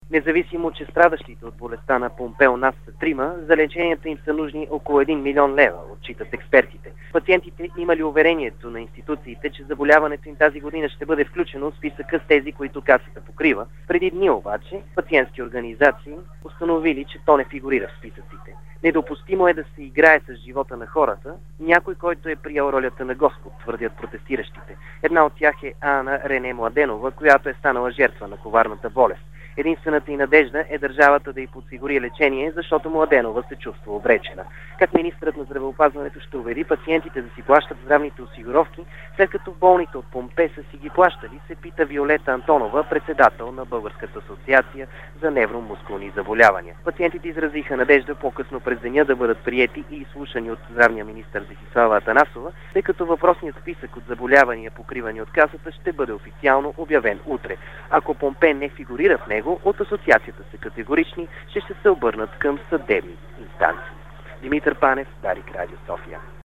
Независимо, че страдащите от болестта на Помпе у нас са трима, за лечението им са нужни около 1 милион лева, отчитат експертите. Пациентите имали уверението на институциите, че заболяването им тази година ще бъде включено в списъка с тези, които Касата покрива. Преди дни обаче пациентски организации установили, че то не фигурира в списъците. Недопустимо е да се играе с живота на хората, някой, който е приял ролята на Господ, твърдят протестиращите. Една от тях е Ана Рене Младенова, която е станала жертва на коварната болест. Единствената й надежда е държавата да й подсигури лечение, защото Младенова се чувства обречена. Как министърът на здравеопазването ще убеди пациентите да си плащат здравните осигуровки, след като болните от Помпе са си ги плащали, се пита Виолета Антонова, председател на Българската асоциация за невромускулни заболявания. Пациентите изразиха надежда по-късно през деня да бъдат приети и изслушани от здравния министър Десислава Атанасова, тъй като въпросният списък от заболявания, покривани от Касата, ще бъде официално обявен утре. Ако Помпе не фигурира в него, от асоциацията са категорични, че ще се обърнат към съдебни инстанции. Димитър Панев, Дарик, Радио София.